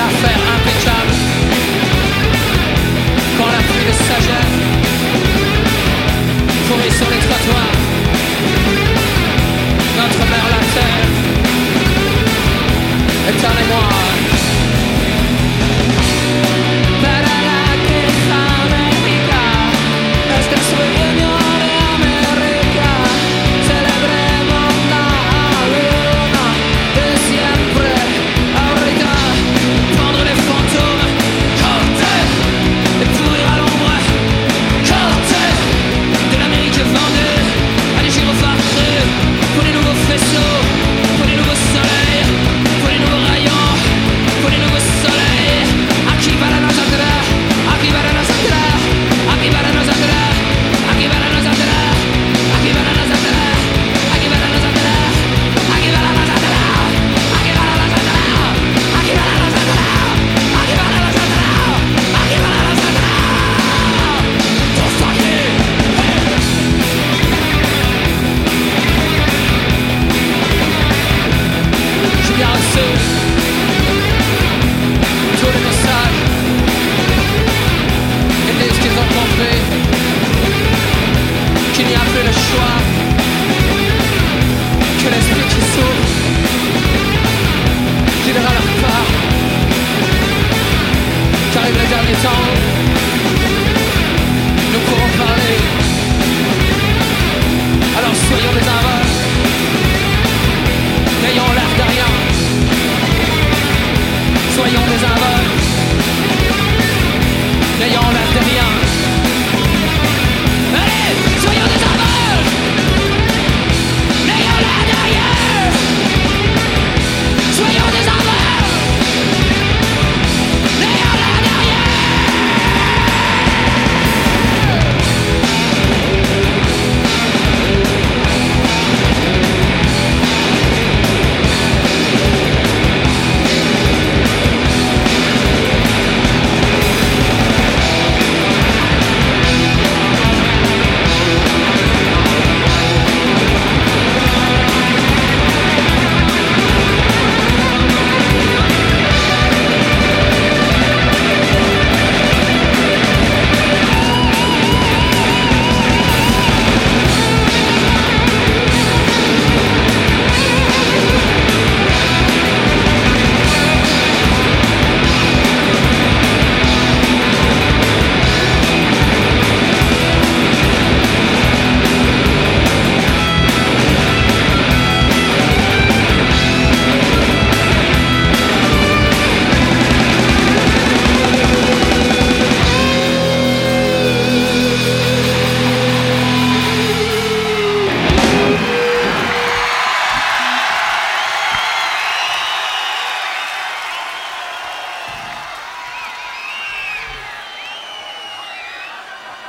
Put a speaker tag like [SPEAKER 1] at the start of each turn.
[SPEAKER 1] affaire impeccable. Quand la pluie de sagesse pourrit sur les trottoirs, notre mère la terre, éternellement. Para la queja América, este es sueño de América. Celebremos la luna de siempre. Ahorita, prendre les fantômes, corter et pourrir à l'ombre, corter de l'Amérique vendue à des gyrophares creux, pour les nouveaux faisceaux, pour les nouveaux soleils, pour les nouveaux rayons, pour les nouveaux soleils. Aquí para nosotros, aquí para nosotros, aquí para nosotros, aquí para nosotros, aquí para nosotros, aquí para nosotros, aquí para nosotros, aquí para nosotros, aquí para nosotros, aquí para nosotros, aquí para nosotros. Todos aquí. J'ai bien reçu tous les messages. Ils disent qu'ils ont compris qu'il n'y a plus le choix, que l'esprit qui souffre guidera leur part. Qu'arrive le dernier temps, nous pourrons parler. Alors soyons des aveugles, n'ayons l'air de rien. Soyons des aveugles, n'ayons l'air de rien.